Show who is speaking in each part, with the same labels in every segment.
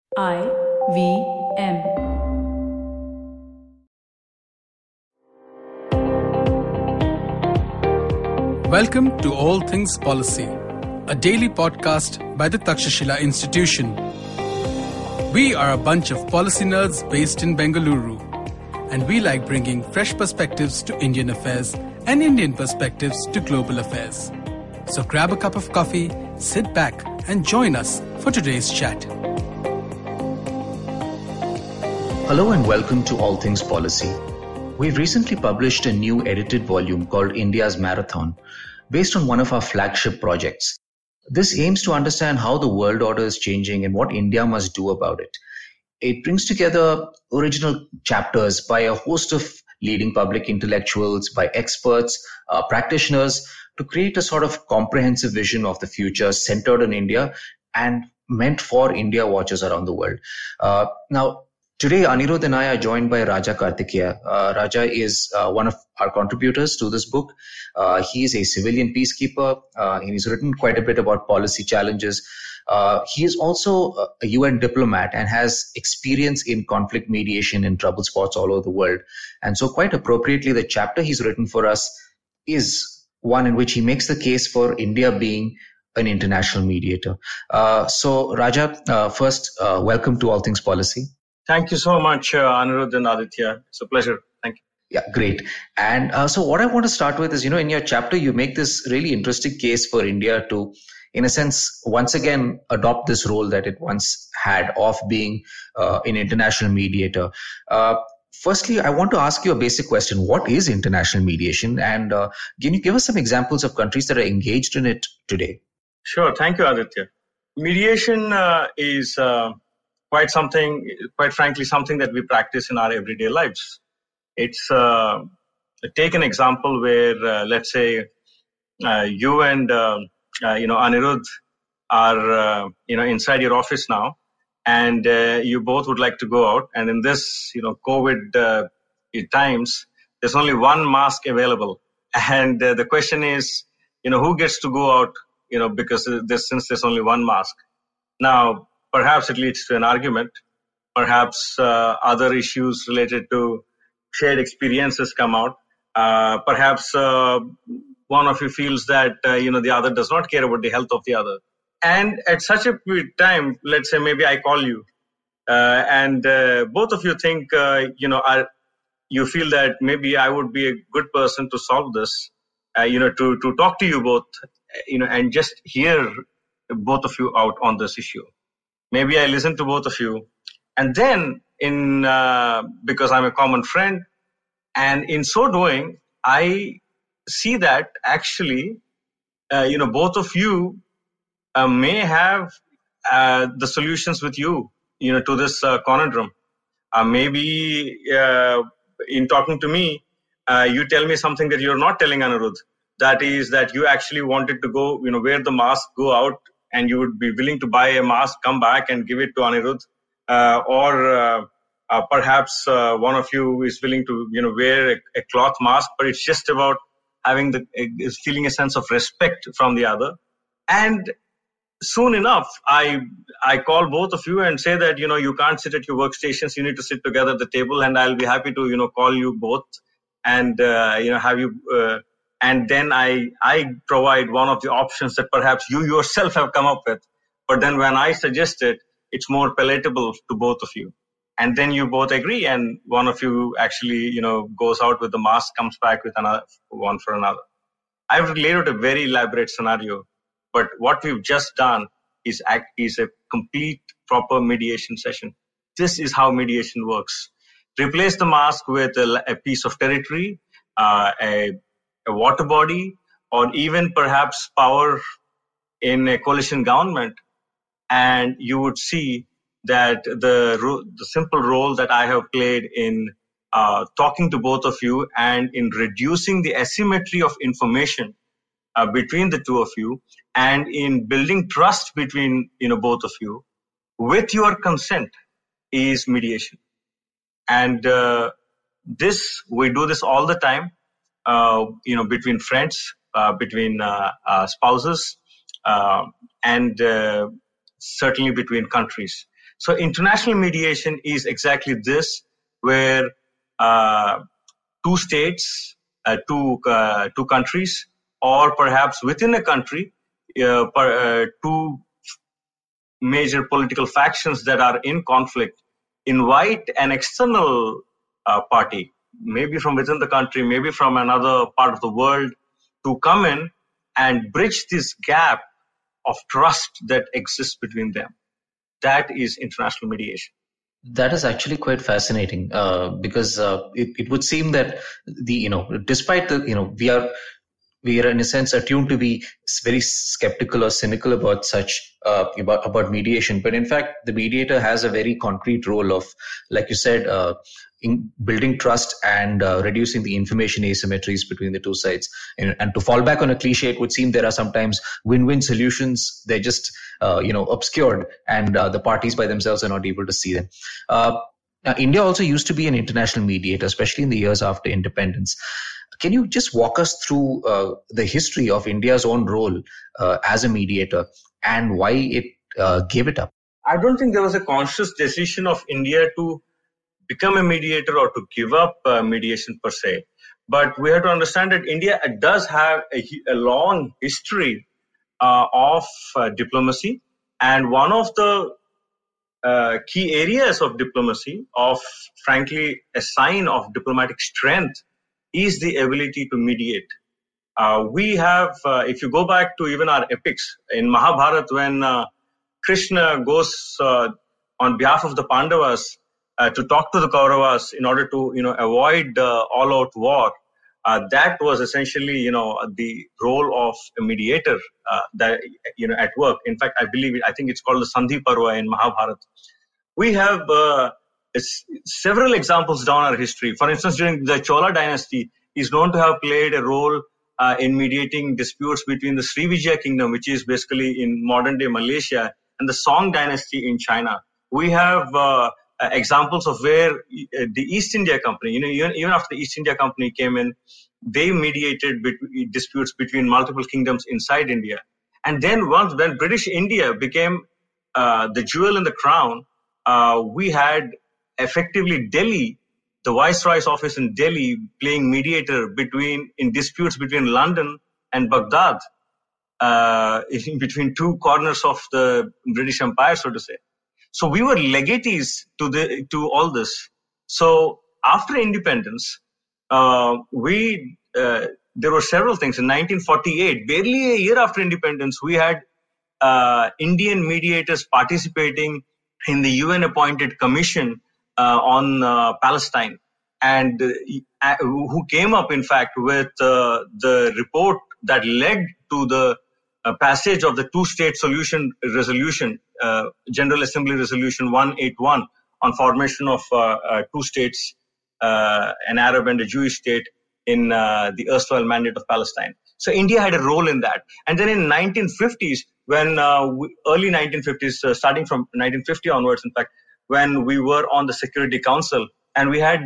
Speaker 1: IVM.
Speaker 2: Welcome to All Things Policy, a daily podcast by the Takshashila Institution. We are a bunch of policy nerds based in Bengaluru, and we like bringing fresh perspectives to Indian affairs and Indian perspectives to global affairs. So grab a cup of coffee, sit back, and join us for today's chat.
Speaker 3: Hello and welcome to All Things Policy. We've recently published a new edited volume called India's Marathon, based on one of our flagship projects. This aims to understand how the world order is changing and what India must do about it. It brings together original chapters by a host of leading public intellectuals, by experts, practitioners, to create a sort of comprehensive vision of the future centered on India and meant for India watchers around the world. Now, today, Anirudh and I are joined by Raja Karthikeya. Raja is one of our contributors to this book. He is a civilian peacekeeper. He's written quite a bit about policy challenges. He is also a UN diplomat and has experience in conflict mediation in trouble spots all over the world. And so quite appropriately, the chapter he's written for us is one in which he makes the case for India being an international mediator. So Raja, first, welcome to All Things Policy.
Speaker 4: Thank you so much, Anirudh and Aditya. It's a pleasure. Thank you.
Speaker 3: Yeah, great. And so what I want to start with is, in your chapter, you make this really interesting case for India to, in a sense, once again, adopt this role that it once had of being an international mediator. Firstly, I want to ask you a basic question. What is international mediation? And can you give us some examples of countries that are engaged in it today?
Speaker 4: Sure. Thank you, Aditya. Mediation is quite frankly, something that we practice in our everyday lives. It's take an example where, let's say, you and Anirudh are inside your office now, and you both would like to go out. And in this COVID times, there's only one mask available, and the question is, who gets to go out? Because since there's only one mask. Now, perhaps it leads to an argument. Perhaps other issues related to shared experiences come out. Perhaps one of you feels that the other does not care about the health of the other. And at such a time, let's say maybe I call you, and both of you think you feel that maybe I would be a good person to solve this. To talk to you both, and just hear both of you out on this issue. Maybe I listen to both of you, and then because I'm a common friend, and in so doing, I see that actually, both of you may have the solutions with you, to this conundrum. Maybe in talking to me, you tell me something that you're not telling Anirudh. That is that you actually wanted to go, wear the mask, go out, and you would be willing to buy a mask, come back and give it to Anirudh. Or perhaps one of you is willing to, wear a cloth mask, but it's just about having feeling a sense of respect from the other. And soon enough, I call both of you and say that, you can't sit at your workstations, you need to sit together at the table, and I'll be happy to, call you both and, have you... and then I provide one of the options that perhaps you yourself have come up with. But then when I suggest it, it's more palatable to both of you. And then you both agree, and one of you actually, goes out with the mask, comes back with another one for another. I've laid out a very elaborate scenario, but what we've just done is a complete, proper mediation session. This is how mediation works. Replace the mask with a piece of territory, a water body, or even perhaps power in a coalition government, and you would see that the simple role that I have played in talking to both of you and in reducing the asymmetry of information between the two of you, and in building trust between both of you with your consent is mediation. And we do this all the time. Between friends, between spouses, and certainly between countries. So international mediation is exactly this, where two states, two countries, or perhaps within a country, two major political factions that are in conflict invite an external party, maybe from within the country, maybe from another part of the world, to come in and bridge this gap of trust that exists between them. That is international mediation.
Speaker 3: That is actually quite fascinating because it would seem that despite the we are in a sense attuned to be very skeptical or cynical about such about mediation, but in fact the mediator has a very concrete role of, like you said, in building trust and reducing the information asymmetries between the two sides. And to fall back on a cliche, it would seem there are sometimes win-win solutions. They're just obscured, and the parties by themselves are not able to see them. Now, India also used to be an international mediator, especially in the years after independence. Can you just walk us through the history of India's own role as a mediator and why it gave it up?
Speaker 4: I don't think there was a conscious decision of India to become a mediator or to give up mediation per se. But we have to understand that India does have a long history of diplomacy. And one of the key areas of diplomacy, frankly, a sign of diplomatic strength, is the ability to mediate. We have, if you go back to even our epics, in Mahabharata, when Krishna goes on behalf of the Pandavas to talk to the Kauravas in order to avoid all-out war, that was essentially the role of a mediator that at work. In fact, I think it's called the Sandhi Parva in Mahabharata. We have several examples down our history. For instance, during the Chola dynasty, is known to have played a role in mediating disputes between the Srivijaya kingdom, which is basically in modern-day Malaysia, and the Song dynasty in China. We have examples of where the East India Company, even after the East India Company came in, they mediated disputes between multiple kingdoms inside India. And then when British India became the jewel in the crown, we had effectively Delhi, the Viceroy's office in Delhi, playing mediator in disputes between London and Baghdad, in between two corners of the British Empire, so to say. So we were legatees to all this. So after independence, there were several things. In 1948, barely a year after independence, we had Indian mediators participating in the UN-appointed commission on Palestine, and who came up, in fact, with the report that led to the passage of the two-state solution resolution, General Assembly Resolution 181, on formation of two states, an Arab and a Jewish state, in the erstwhile Mandate of Palestine. So India had a role in that. And then in 1950s, when early 1950s, starting from 1950 onwards, in fact, when we were on the Security Council, and we had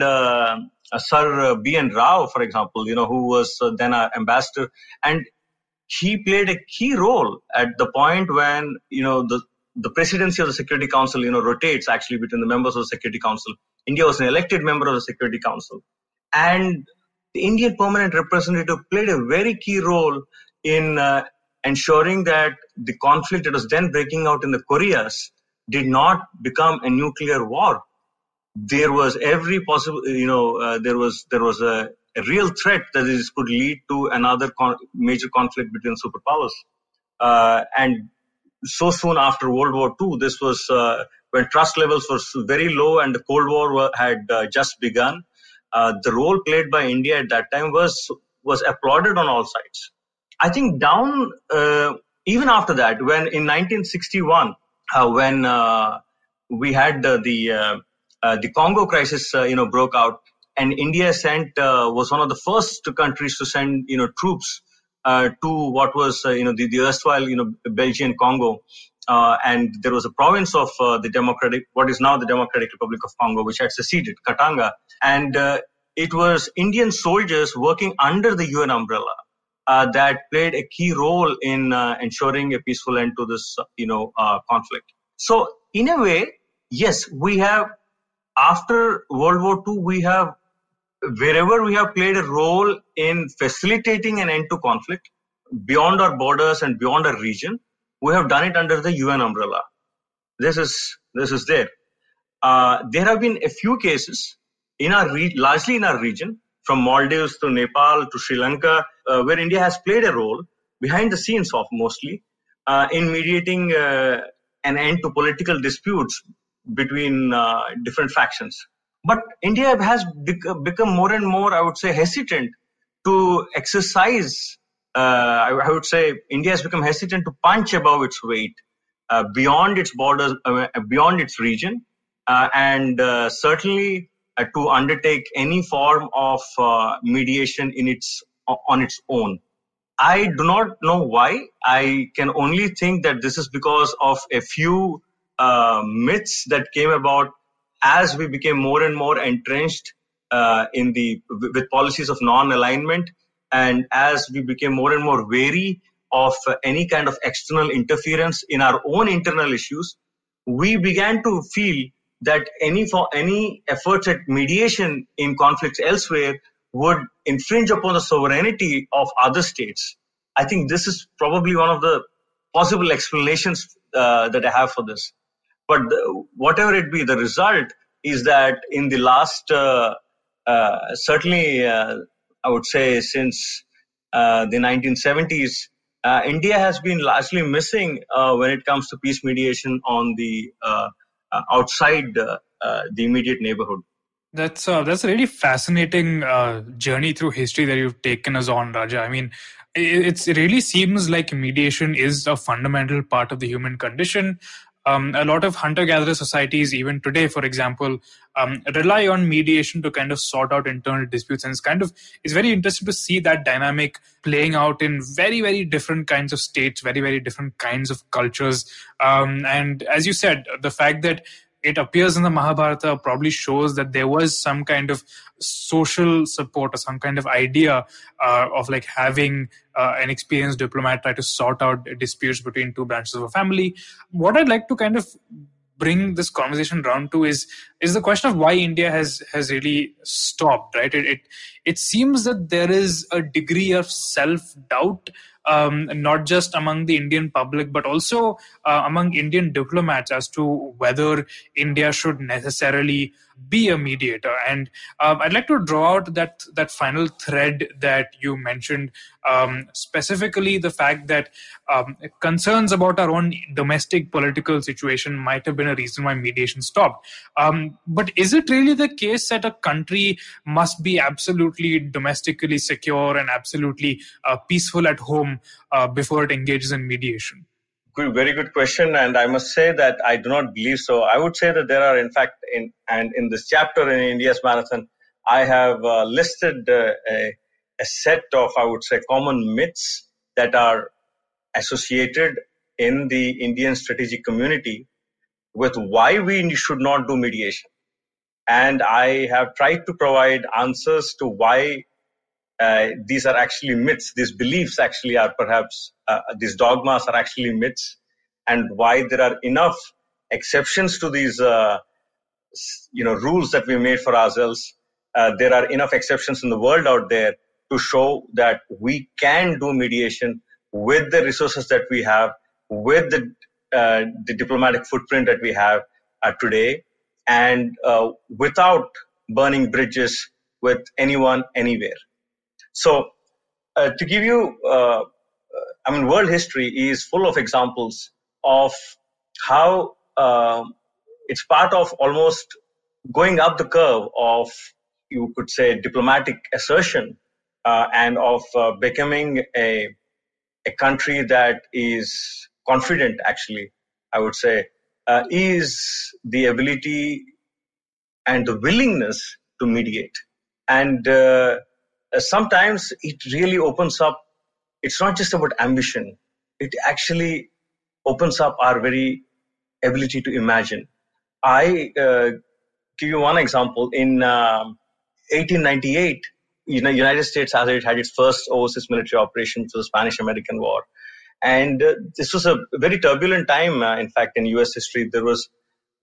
Speaker 4: Sir B.N. Rao, for example, who was then our ambassador, and he played a key role at the point when, the presidency of the Security Council, rotates actually between the members of the Security Council. India was an elected member of the Security Council. And the Indian permanent representative played a very key role in ensuring that the conflict that was then breaking out in the Koreas did not become a nuclear war. There was every possible, there was a real threat that this could lead to another major conflict between superpowers. And so soon after World War II, this was when trust levels were very low and the Cold War had just begun. The role played by India at that time was applauded on all sides. I think even after that, when in 1961, when we had the Congo crisis, broke out, and India was one of the first countries to send, troops to what was, the erstwhile, Belgian Congo, and there was a province of what is now the Democratic Republic of Congo, which had seceded, Katanga, and it was Indian soldiers working under the UN umbrella that played a key role in ensuring a peaceful end to this, conflict. So in a way, yes, we have, after World War II, we have, wherever we have played a role in facilitating an end to conflict beyond our borders and beyond our region, we have done it under the UN umbrella. This is there. There have been a few cases in largely in our region, from Maldives to Nepal to Sri Lanka, where India has played a role behind the scenes of mostly in mediating an end to political disputes between different factions. But India has become more and more, I would say, hesitant to exercise. I would say India has become hesitant to punch above its weight beyond its borders, beyond its region, and certainly to undertake any form of mediation on its own. I do not know why. I can only think that this is because of a few myths that came about as we became more and more entrenched with policies of non-alignment, and as we became more and more wary of any kind of external interference in our own internal issues, we began to feel that any efforts at mediation in conflicts elsewhere would infringe upon the sovereignty of other states. I think this is probably one of the possible explanations that I have for this. But whatever it be, the result is that in the last, certainly, I would say since the 1970s, India has been largely missing when it comes to peace mediation on the outside the immediate neighborhood.
Speaker 1: That's a really fascinating journey through history that you've taken us on, Raja. I mean, it really seems like mediation is a fundamental part of the human condition. A lot of hunter-gatherer societies, even today, for example, rely on mediation to kind of sort out internal disputes. And it's very interesting to see that dynamic playing out in very, very different kinds of states, very, very different kinds of cultures. And as you said, the fact that it appears in the Mahabharata probably shows that there was some kind of social support or some kind of idea of like having an experienced diplomat try to sort out disputes between two branches of a family. What I'd like to kind of bring this conversation round to is the question of why India has really stopped, right? It seems that there is a degree of self-doubt, not just among the Indian public, but also among Indian diplomats as to whether India should necessarily be a mediator. And I'd like to draw out that final thread that you mentioned, specifically the fact that concerns about our own domestic political situation might have been a reason why mediation stopped. But is it really the case that a country must be absolutely domestically secure and absolutely peaceful at home before it engages in mediation?
Speaker 4: Very good question, and I must say that I do not believe so. I would say that there are, in fact, in this chapter in India's Marathon, I have listed a set of, I would say, common myths that are associated in the Indian strategic community with why we should not do mediation. And I have tried to provide answers to why these are actually myths. These beliefs actually are perhaps, these dogmas are actually myths, and why there are enough exceptions to these rules that we made for ourselves. There are enough exceptions in the world out there to show that we can do mediation with the resources that we have, with the diplomatic footprint that we have today, and without burning bridges with anyone, anywhere. So to give you, world history is full of examples of how it's part of almost going up the curve of, you could say, diplomatic assertion and of becoming a country that is confident, actually, I would say, is the ability and the willingness to mediate. And sometimes it really opens up, it's not just about ambition, it actually opens up our very ability to imagine. I give you one example. In 1898, United States had its first overseas military operation for the Spanish-American War. And this was a very turbulent time, in fact, in US history. There was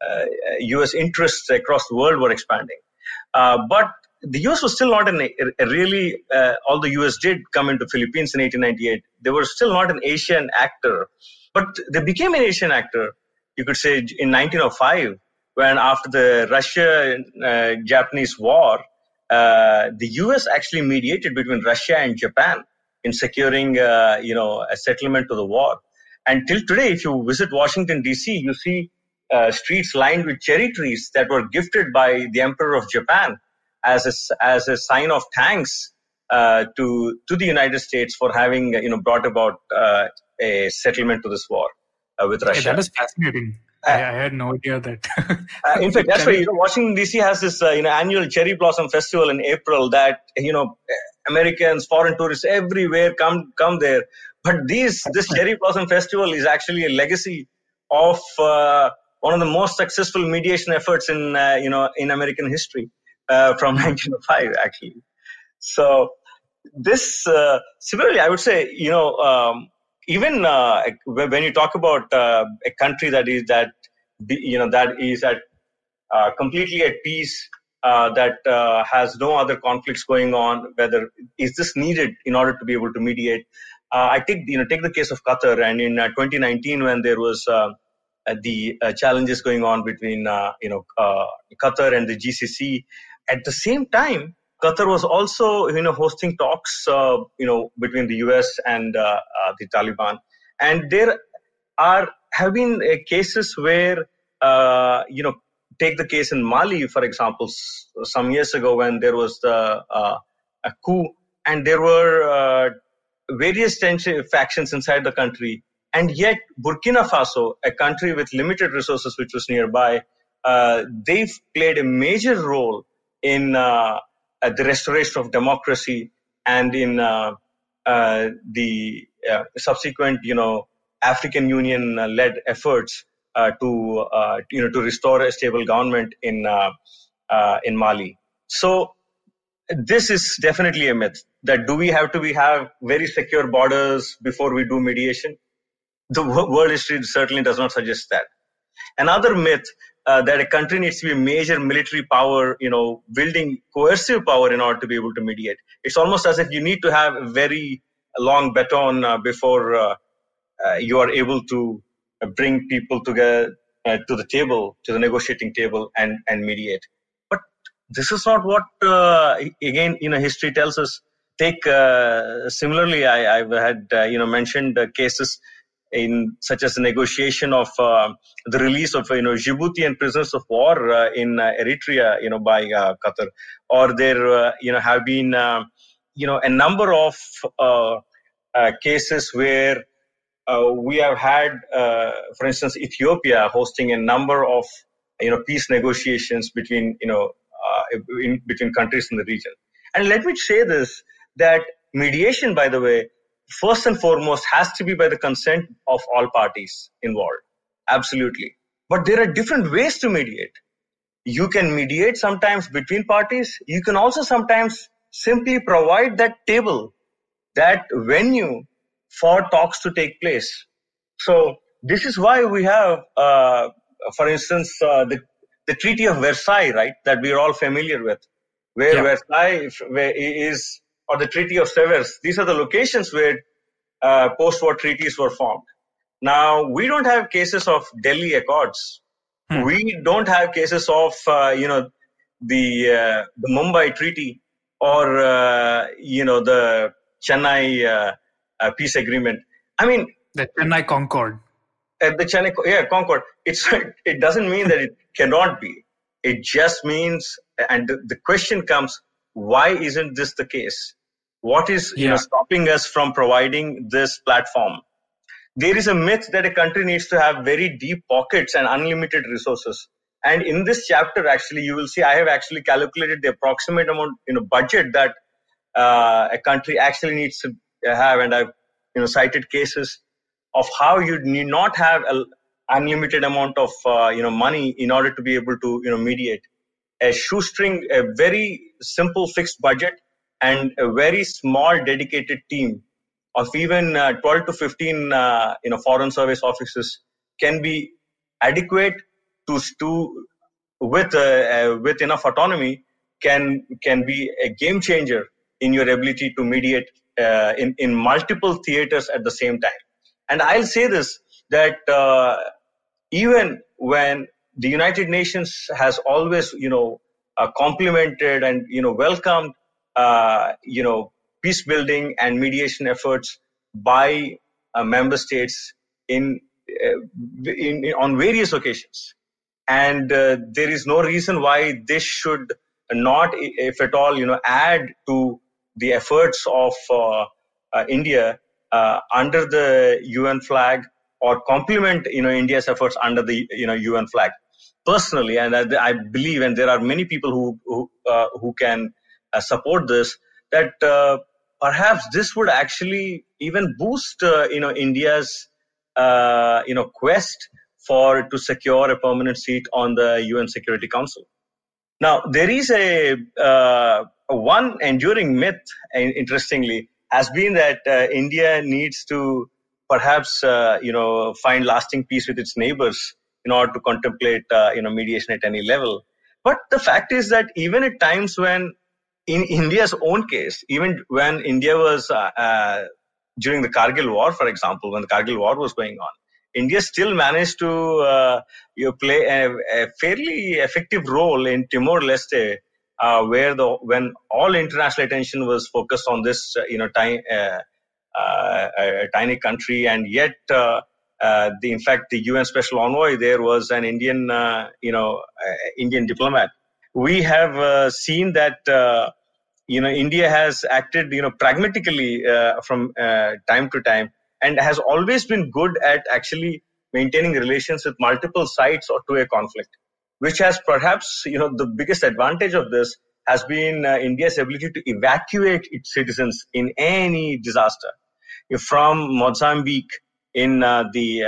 Speaker 4: U.S. interests across the world were expanding. But the U.S. was still not all the U.S. did come into Philippines in 1898. They were still not an Asian actor, but they became an Asian actor, you could say, in 1905, when after the Russia-Japanese War, the U.S. actually mediated between Russia and Japan in securing, a settlement to the war. And till today, if you visit Washington, D.C., you see streets lined with cherry trees that were gifted by the Emperor of Japan as a sign of thanks to the United States for having brought about a settlement to this war with Russia.
Speaker 1: That is fascinating. I had no idea that.
Speaker 4: In fact, that's why Washington D.C. has this annual cherry blossom festival in April that Americans, foreign tourists everywhere come there. But this cherry blossom festival is actually a legacy of one of the most successful mediation efforts in American history from 1905, actually. So this similarly, I would say, even when you talk about a country that is completely at peace, that has no other conflicts going on, whether is this needed in order to be able to mediate? I think take the case of Qatar, and in 2019 when there was the challenges going on between Qatar and the GCC, at the same time Qatar was also hosting talks between the US and the Taliban, and there have been cases where take the case in Mali, for example, some years ago when there was a coup, and there were various factions inside the country, and yet Burkina Faso, a country with limited resources which was nearby, they've played a major role in the restoration of democracy and in the subsequent African Union led efforts to restore a stable government in Mali. So this is definitely a myth, that do we have to have very secure borders before we do mediation? The world history certainly does not suggest that. Another myth, that a country needs to be a major military power, building coercive power in order to be able to mediate. It's almost as if you need to have a very long baton before you are able to bring people together to the table, to the negotiating table, and mediate. But this is not what, again, history tells us. Take similarly, I've had mentioned cases such as the negotiation of the release of Djiboutian prisoners of war in Eritrea by Qatar, or there have been a number of cases where we have had, for instance, Ethiopia hosting a number of peace negotiations between between countries in the region. And let me say this, that mediation, by the way, first and foremost has to be by the consent of all parties involved. Absolutely. But there are different ways to mediate. You can mediate sometimes between parties. You can also sometimes simply provide that table, that venue for talks to take place. So this is why we have, for instance, the Treaty of Versailles, right, that we are all familiar with, where Versailles is, or the Treaty of Sevres. These are the locations where post-war treaties were formed. Now, we don't have cases of Delhi Accords. We don't have cases of, the Mumbai Treaty, or, the Chennai peace agreement. I mean,
Speaker 1: the Chennai Concord.
Speaker 4: The Chennai, Concord. It doesn't mean that it cannot be. It just means, and the question comes, why isn't this the case? What is stopping us from providing this platform? There is a myth that a country needs to have very deep pockets and unlimited resources. And in this chapter, actually, you will see I have actually calculated the approximate amount, budget that a country actually needs to have, and I've cited cases of how you need not have an unlimited amount of money in order to be able to mediate. A shoestring, a very simple fixed budget, and a very small dedicated team of even 12 to 15 foreign service officers can be adequate with enough autonomy can be a game changer in your ability to mediate in multiple theaters at the same time. And I'll say this, that even when the United Nations has always, complimented and, welcomed, peace building and mediation efforts by member states on various occasions. And there is no reason why this should not, if at all, add to the efforts of India under the UN flag, or complement, India's efforts under the, UN flag. Personally, and I believe, and there are many people who can support this, that perhaps this would actually even boost, India's, quest to secure a permanent seat on the UN Security Council. Now, there is a one enduring myth, interestingly, has been that India needs to perhaps, find lasting peace with its neighbors in order to contemplate, mediation at any level. But the fact is that even at times when, in India's own case, even when India was during the Kargil War, for example, when the Kargil War was going on, India still managed to play a fairly effective role in Timor-Leste, where when all international attention was focused on this, tiny country, and yet, in fact, the UN Special Envoy there was an Indian, Indian diplomat. We have seen that, India has acted, pragmatically from time to time, and has always been good at actually maintaining relations with multiple sides or to a conflict, which has perhaps, the biggest advantage of this has been India's ability to evacuate its citizens in any disaster. From Mozambique in the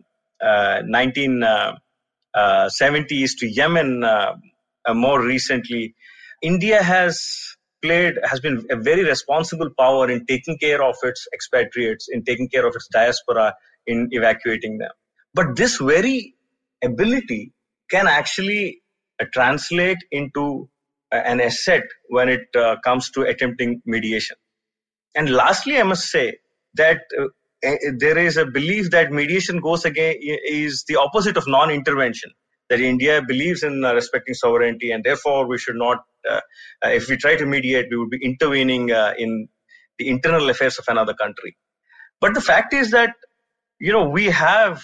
Speaker 4: 1970s to Yemen more recently, India has been a very responsible power in taking care of its expatriates, in taking care of its diaspora, in evacuating them. But this very ability can actually translate into an asset when it comes to attempting mediation. And lastly, I must say that there is a belief that mediation is the opposite of non-intervention, that India believes in respecting sovereignty, and therefore we should not, if we try to mediate, we would be intervening in the internal affairs of another country. But the fact is that, we have,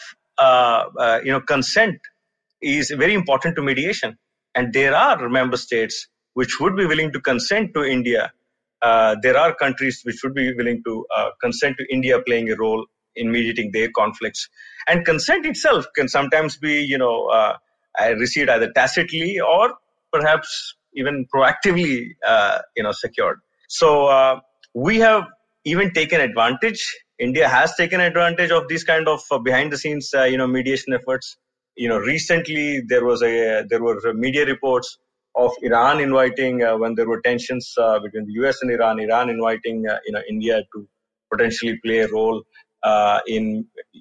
Speaker 4: consent is very important to mediation. And there are member states which would be willing to consent to India. There are countries which would be willing to consent to India playing a role in mediating their conflicts. And consent itself can sometimes be, received either tacitly or perhaps even proactively, secured. So we have even taken advantage. India has taken advantage of these kind of behind-the-scenes, mediation efforts. Recently there were media reports of Iran inviting, when there were tensions between the US and Iran inviting, India to potentially play a role in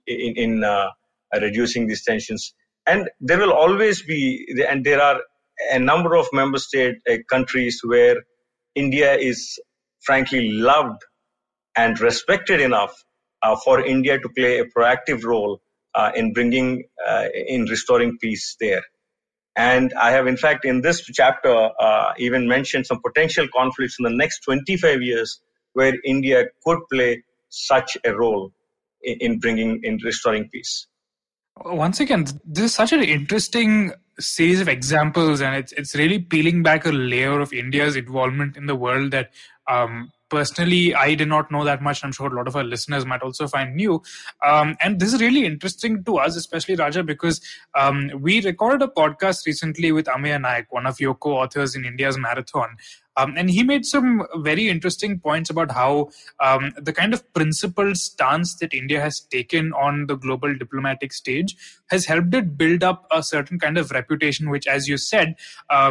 Speaker 4: reducing these tensions. And there will always be, and there are a number of member state countries where India is frankly loved and respected enough for India to play a proactive role in restoring peace there. And I have, in fact, in this chapter, even mentioned some potential conflicts in the next 25 years where India could play such a role in restoring peace.
Speaker 1: Once again, this is such an interesting series of examples, and it's really peeling back a layer of India's involvement in the world that personally I did not know that much. I'm sure a lot of our listeners might also find new. And this is really interesting to us, especially Raja, because we recorded a podcast recently with Ameya Naik, one of your co-authors in India's Marathon. And he made some very interesting points about how the kind of principled stance that India has taken on the global diplomatic stage has helped it build up a certain kind of reputation, which, as you said,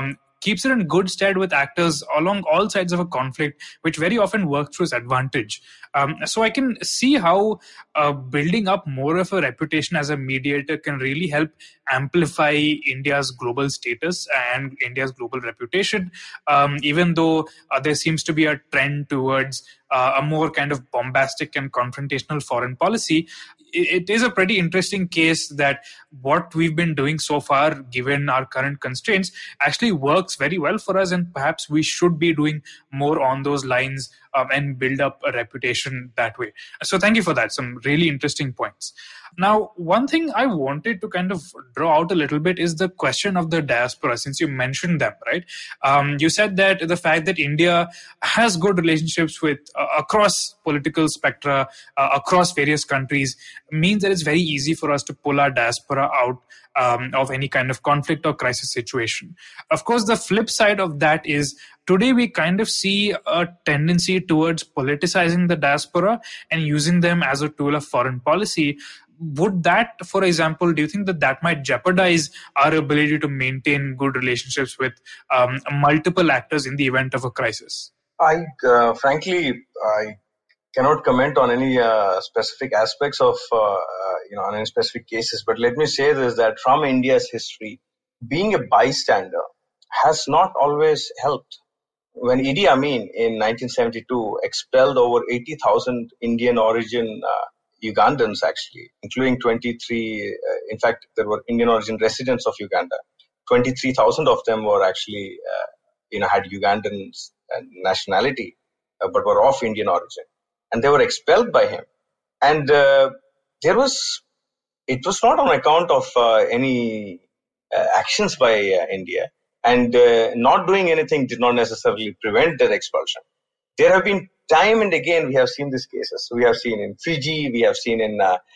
Speaker 1: keeps it in good stead with actors along all sides of a conflict, which very often work to its advantage. So I can see how building up more of a reputation as a mediator can really help amplify India's global status and India's global reputation, even though there seems to be a trend towards a more kind of bombastic and confrontational foreign policy. It is a pretty interesting case that what we've been doing so far, given our current constraints, actually works very well for us, and perhaps we should be doing more on those lines and build up a reputation that way. So thank you for that. Some really interesting points. Now, one thing I wanted to kind of draw out a little bit is the question of the diaspora, since you mentioned them, right? You said that the fact that India has good relationships with across political spectra, across various countries, means that it's very easy for us to pull our diaspora out of any kind of conflict or crisis situation. Of course, the flip side of that is today we kind of see a tendency towards politicizing the diaspora and using them as a tool of foreign policy. Would that, for example, do you think that that might jeopardize our ability to maintain good relationships with multiple actors in the event of a crisis?
Speaker 4: Frankly, I cannot comment on any specific aspects of, on any specific cases. But let me say this, that from India's history, being a bystander has not always helped. When Idi Amin in 1972 expelled over 80,000 Indian origin Ugandans, actually, including 23, in fact, there were Indian origin residents of Uganda. 23,000 of them were actually, had Ugandan nationality, but were of Indian origin. And they were expelled by him. And it was not on account of any actions by India. And not doing anything did not necessarily prevent their expulsion. There have been time and again, we have seen these cases. We have seen in Fiji, we have seen in the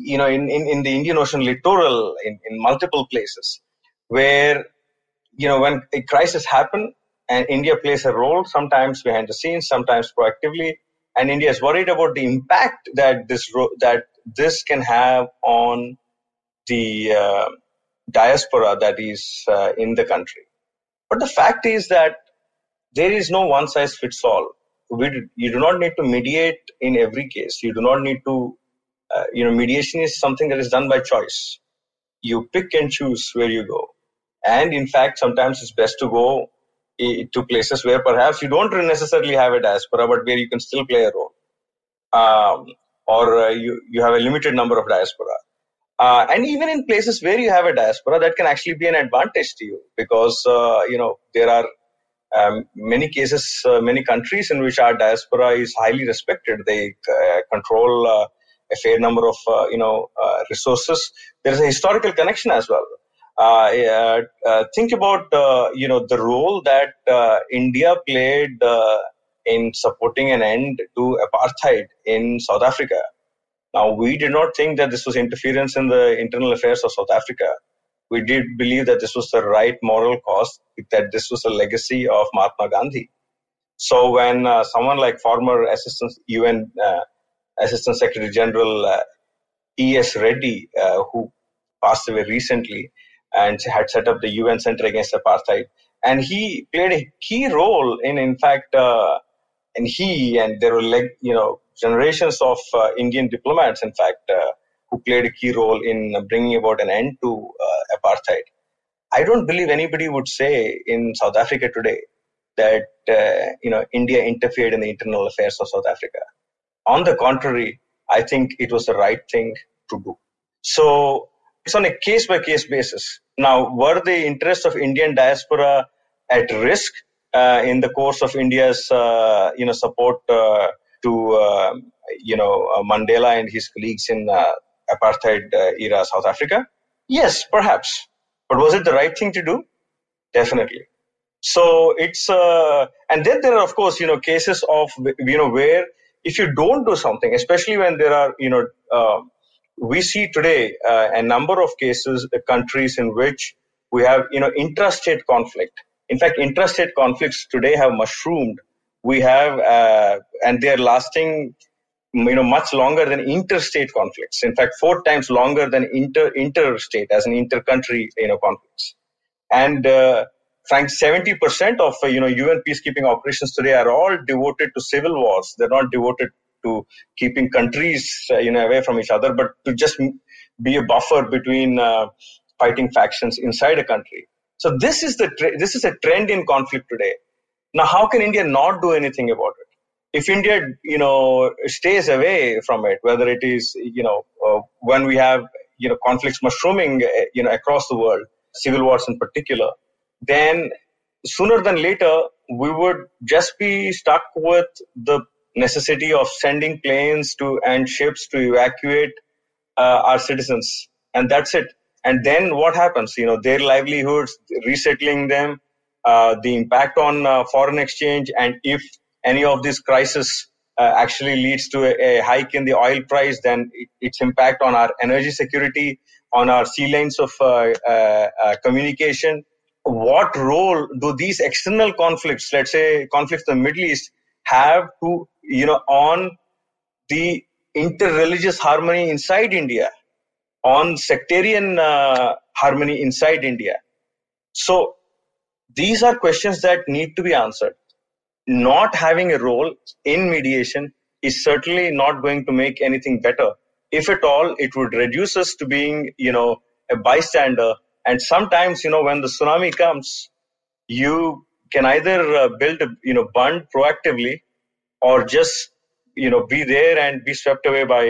Speaker 4: Indian Ocean littoral, in multiple places, where, when a crisis happens and India plays a role, sometimes behind the scenes, sometimes proactively, and India is worried about the impact that this can have on the diaspora that is in the country. But the fact is that there is no one-size-fits-all. You do not need to mediate in every case. You do not need to, mediation is something that is done by choice. You pick and choose where you go. And in fact, sometimes it's best to go to places where perhaps you don't necessarily have a diaspora, but where you can still play a role. Or you have a limited number of diaspora. And even in places where you have a diaspora, that can actually be an advantage to you, because, there are many cases, many countries in which our diaspora is highly respected. They control a fair number of, resources. There is a historical connection as well. Think about, the role that India played in supporting an end to apartheid in South Africa. Now, we did not think that this was interference in the internal affairs of South Africa. We did believe that this was the right moral cause, that this was a legacy of Mahatma Gandhi. So when someone like former UN Assistant Secretary General E.S. Reddy, who passed away recently and had set up the UN Center Against Apartheid, and he played a key role in fact, and there were generations of Indian diplomats, in fact, who played a key role in bringing about an end to apartheid. I don't believe anybody would say in South Africa today that India interfered in the internal affairs of South Africa. On the contrary, I think it was the right thing to do. So it's on a case-by-case basis. Now, were the interests of Indian diaspora at risk in the course of India's support to Mandela and his colleagues in apartheid era South Africa? Yes, perhaps. But was it the right thing to do? Definitely. So it's and then there are, of course, cases of where if you don't do something, especially when there are we see today a number of cases, countries in which we have intrastate conflict. In fact, intrastate conflicts today have mushroomed. We have and they are lasting much longer than interstate conflicts. In fact, 4 times longer than interstate, as an inter-country conflicts. And Frank, 70% of UN peacekeeping operations today are all devoted to civil wars. They're not devoted to keeping countries away from each other, but to just be a buffer between fighting factions inside a country. So this is a trend in conflict today. Now, how can India not do anything about it? If India, stays away from it, whether it is, when we have, conflicts mushrooming, across the world, civil wars in particular, then sooner than later, we would just be stuck with the necessity of sending planes and ships to evacuate our citizens. And that's it. And then what happens? Their livelihoods, resettling them, the impact on foreign exchange, and if any of these crises actually leads to a hike in the oil price, then its impact on our energy security, on our sea lanes of communication. What role do these external conflicts, let's say conflicts in the Middle East, have to, on the inter-religious harmony inside India, on sectarian harmony inside India? So these are questions that need to be answered. Not having a role in mediation is certainly not going to make anything better. If at all, it would reduce us to being, a bystander. And sometimes, when the tsunami comes, you can either build a bund proactively, or just be there and be swept away by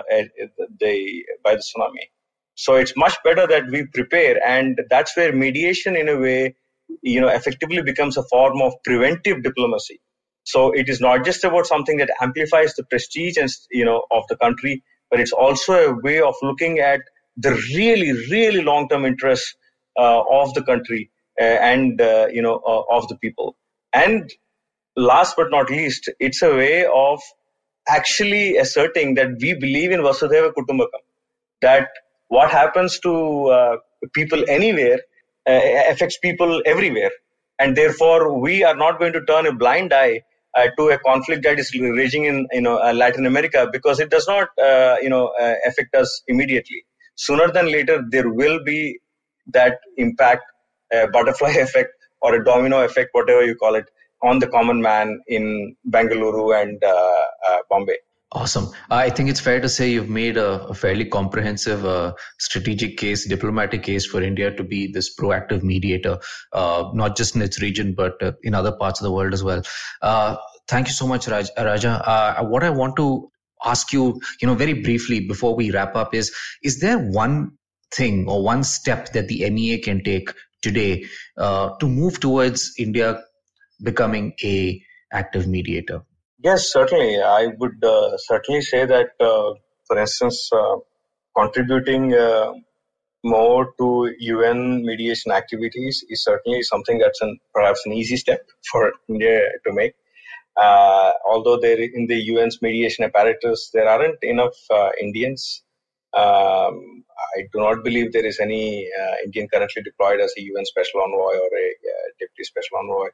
Speaker 4: the tsunami. So it's much better that we prepare, and that's where mediation, in a way, effectively becomes a form of preventive diplomacy. So it is not just about something that amplifies the prestige and of the country, but it's also a way of looking at the really, really long-term interests of the country and of the people. And last but not least, it's a way of actually asserting that we believe in Vasudhaiva Kutumbakam, that what happens to people anywhere affects people everywhere. And therefore, we are not going to turn a blind eye to a conflict that is raging in Latin America, because it does not affect us immediately. Sooner than later, there will be that impact, a butterfly effect or a domino effect, whatever you call it, on the common man in Bengaluru and Bombay.
Speaker 3: Awesome. I think it's fair to say you've made a fairly comprehensive strategic case, diplomatic case for India to be this proactive mediator, not just in its region, but in other parts of the world as well. Thank you so much, Raja. What I want to ask you, very briefly before we wrap up is there one thing or one step that the MEA can take today to move towards India becoming a active mediator?
Speaker 4: Yes, certainly. I would certainly say that, for instance, contributing more to UN mediation activities is certainly something that's perhaps an easy step for India to make. Although in the UN's mediation apparatus, there aren't enough Indians. I do not believe there is any Indian currently deployed as a UN special envoy or a deputy special envoy.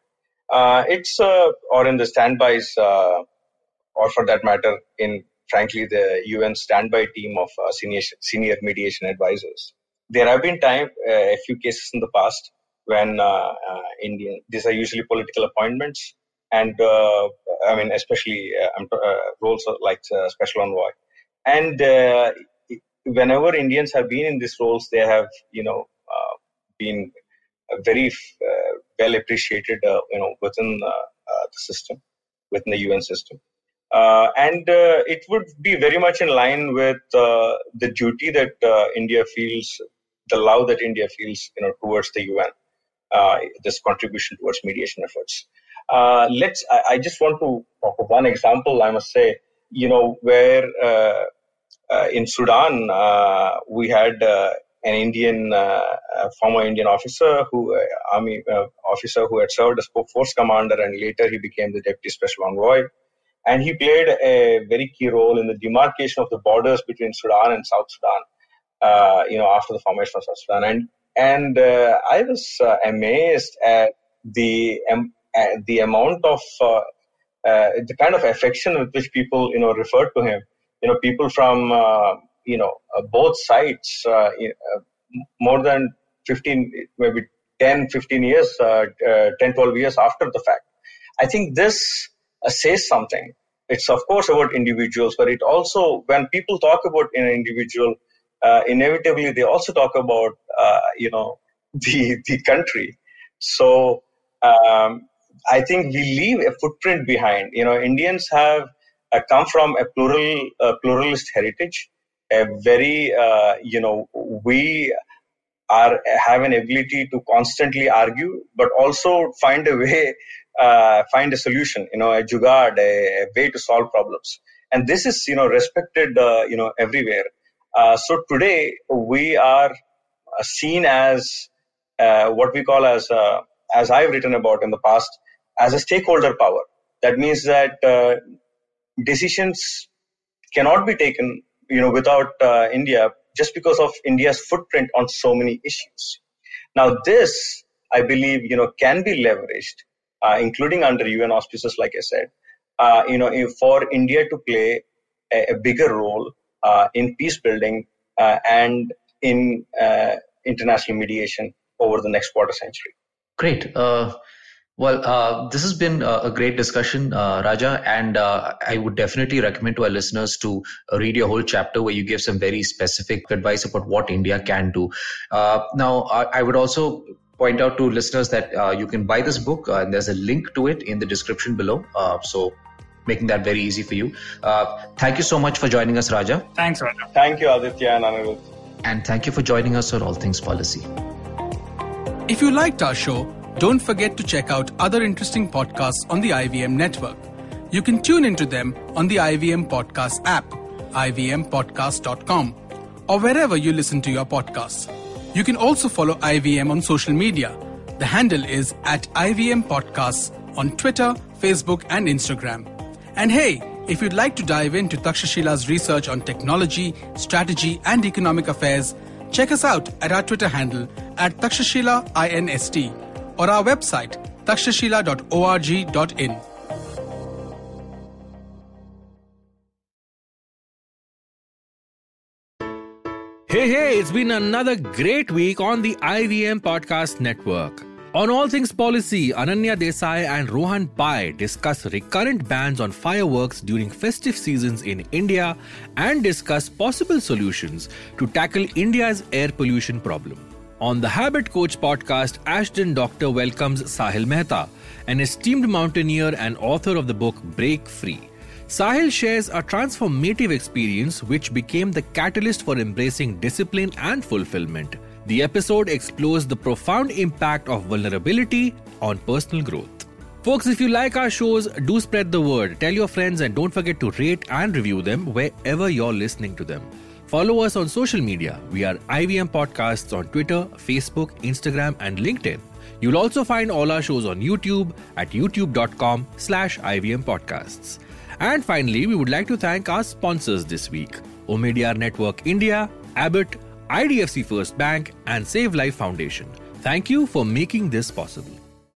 Speaker 4: Or in the standbys, or for that matter, in frankly the UN standby team of senior mediation advisors. There have been a few cases in the past when these are usually political appointments, and especially roles like special envoy. And whenever Indians have been in these roles, they have been very well appreciated, within the system, within the UN system. And it would be very much in line with the duty that India feels, the love that India feels, towards the UN, this contribution towards mediation efforts. I just want to talk of one example, I must say, where in Sudan, we had an Indian, former Indian officer, army officer who had served as force commander, and later he became the deputy special envoy. And he played a very key role in the demarcation of the borders between Sudan and South Sudan, after the formation of South Sudan. And I was amazed at the amount of the kind of affection with which people, referred to him. People from both sides, more than 15, maybe 10, 15 years, 10, 12 years after the fact. I think this says something. It's of course about individuals, but it also, when people talk about an individual, inevitably they also talk about, the country. So I think we leave a footprint behind. Indians have come from a pluralist heritage, a very, we have an ability to constantly argue, but also find a way, find a solution, a jugaad, a way to solve problems. And this is, respected, everywhere. So today we are seen as what we call as I've written about in the past, as a stakeholder power. That means that decisions cannot be taken, without India, just because of India's footprint on so many issues. Now, this, I believe, can be leveraged, including under UN auspices, like I said, for India to play a bigger role in peace building and in international mediation over the next quarter century.
Speaker 3: Great. This has been a great discussion, Raja, and I would definitely recommend to our listeners to read your whole chapter where you give some very specific advice about what India can do. Now, I would also point out to listeners that you can buy this book, and there's a link to it in the description below. So making that very easy for you. Thank you so much for joining us, Raja.
Speaker 1: Thanks, Raja.
Speaker 4: Thank you, Aditya and Anirudh.
Speaker 3: And thank you for joining us on All Things Policy.
Speaker 2: If you liked our show, don't forget to check out other interesting podcasts on the IVM network. You can tune into them on the IVM Podcast app, ivmpodcast.com, or wherever you listen to your podcasts. You can also follow IVM on social media. The handle is @IVM Podcasts on Twitter, Facebook, and Instagram. And hey, if you'd like to dive into Takshashila's research on technology, strategy, and economic affairs, check us out at our Twitter handle @TakshashilaINST or our website takshashila.org.in.
Speaker 5: Hey, it's been another great week on the IVM Podcast Network. On All Things Policy, Ananya Desai and Rohan Pai discuss recurrent bans on fireworks during festive seasons in India and discuss possible solutions to tackle India's air pollution problem. On the Habit Coach podcast, Ashton Doctor welcomes Sahil Mehta, an esteemed mountaineer and author of the book Break Free. Sahil shares a transformative experience which became the catalyst for embracing discipline and fulfillment. The episode explores the profound impact of vulnerability on personal growth. Folks, if you like our shows, do spread the word. Tell your friends and don't forget to rate and review them wherever you're listening to them. Follow us on social media. We are IVM Podcasts on Twitter, Facebook, Instagram, and LinkedIn. You'll also find all our shows on YouTube at youtube.com/IVM Podcasts. And finally, we would like to thank our sponsors this week: Omidyar Network India, Abbott, IDFC First Bank, and Save Life Foundation. Thank you for making this possible.